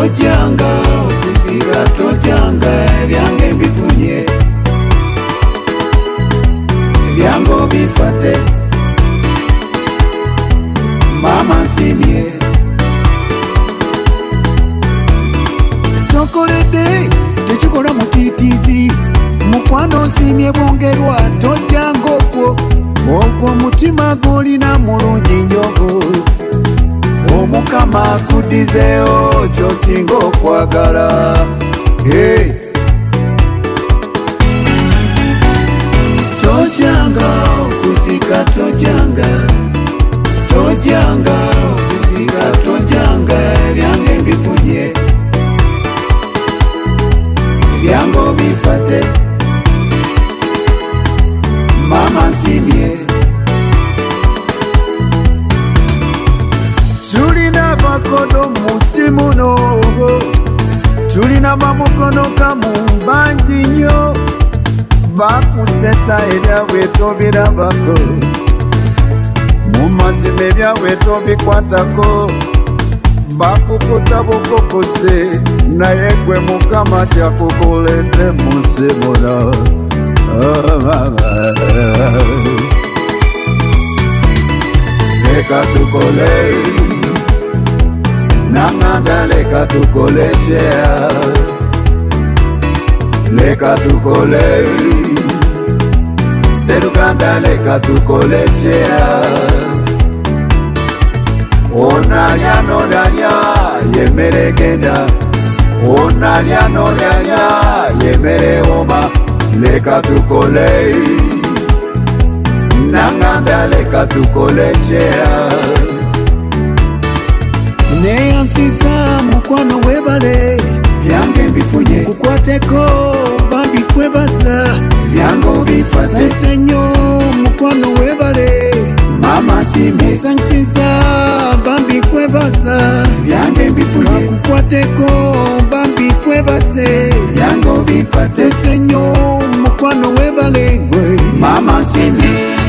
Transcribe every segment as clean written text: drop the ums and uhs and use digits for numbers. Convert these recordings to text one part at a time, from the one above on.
tojanga okuziga tojanga ebyange mbifunye ebyango bifate mama simye tokolede tekikola mutitizi mukwano simye bongerwa tojanga okwo mutima golina mulungi njogo omukama akudizeo kyosinga okwagala hey. Tojanga okuzika tojanga tojanga okuzika tojanga ebyange mbifunye ebyango bifate mama simye tulina bakodo musimuno tulina bamukono kamu bangi nnyo bakusesa ebyabwe tobirabako mu mazima ebyabwe tobikwatako bakukuta bukokose naye gwe mukama tyakukoledde musimuno leka tukole nanganda leka tukole shea leka tukole seruganda leka tukole shea onalya nolya yemere genda onalya nolya yemere oma leka tukole nanganda leka tukole shea neyansisa mukwano webale byange mbifunye kukwateko bambi kwebasa byango bifate sansenyo mukwano webale mama sime sanchiza bambi kwebasa byange mbifunye kukwateko bambi kwebase byango bifate sansenyo mukwano webale mama sime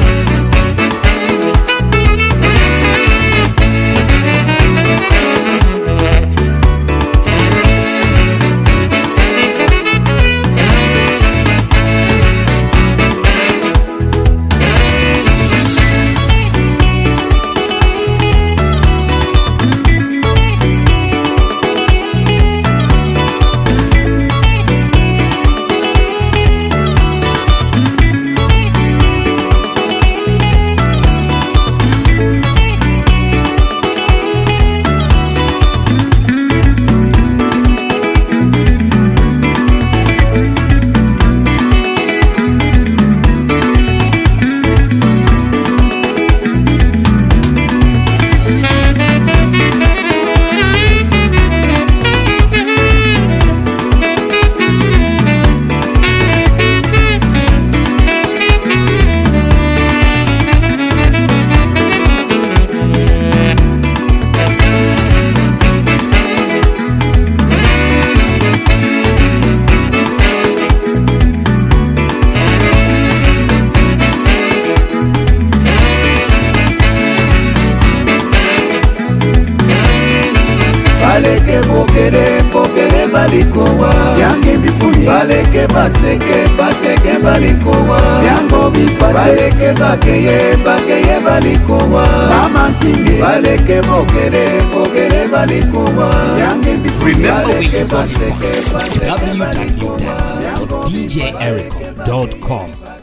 baleke bogere balikowa yange bifunye baleke baseke balikowa yango bifate baleke bakeye balikowa mama singe baleke bogere balikowa yange bifunye baleke baseke balikowa www.djericom.com